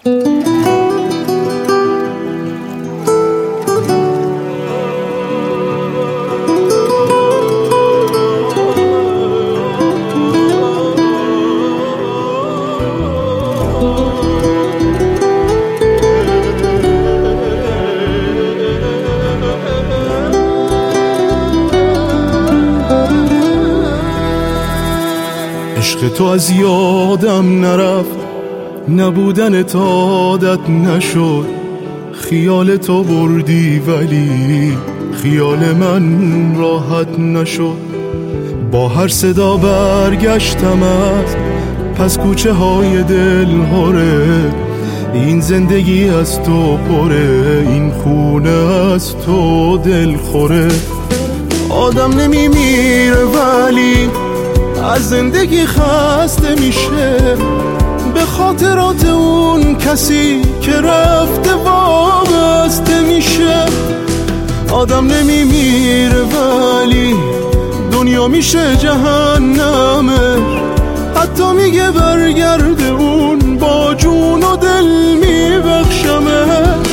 عشق تو از یادم نرفت، نبودنت عادت نشد. خیال تو بردی ولی خیال من راحت نشد. با هر صدا برگشتم از پس کوچه های دل هره. این زندگی از تو پره، این خونه از تو دل خوره. آدم نمیمیره ولی از زندگی خسته میشه، به خاطرات اون کسی که رفته وابسته میشه. آدم نمیمیره ولی دنیا میشه جهنمش، حتی میگه برگرده اون با جون و دل میبخشمش.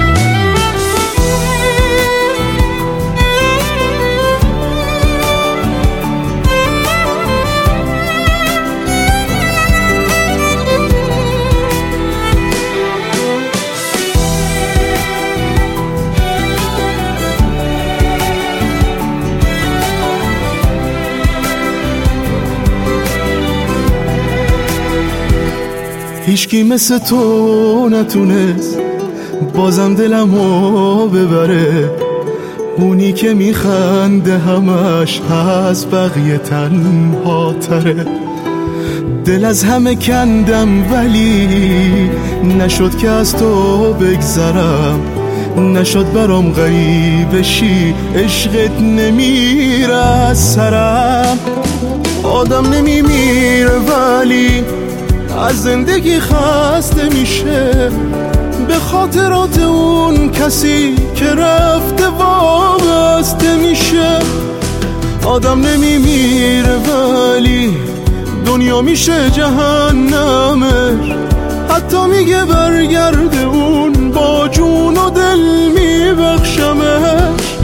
هیچکی مثل تو نتونست بازم دلمو ببره. اونی که میخنده همش هست، بقیه تنها تره. دل از همه کندم ولی نشد که از تو بگذرم. نشد برام غریب شی، عشقت نمیره از سرم. آدم نمیمیره ولی از زندگی خسته میشه، به خاطرات اون کسی که رفته وابسته میشه. آدم نمیمیره ولی دنیا میشه جهنمش، حتی میگه برگرده اون با جون و دل میبخشمش.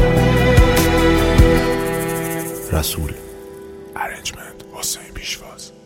رسول ارنجمنت حسین پیشواز.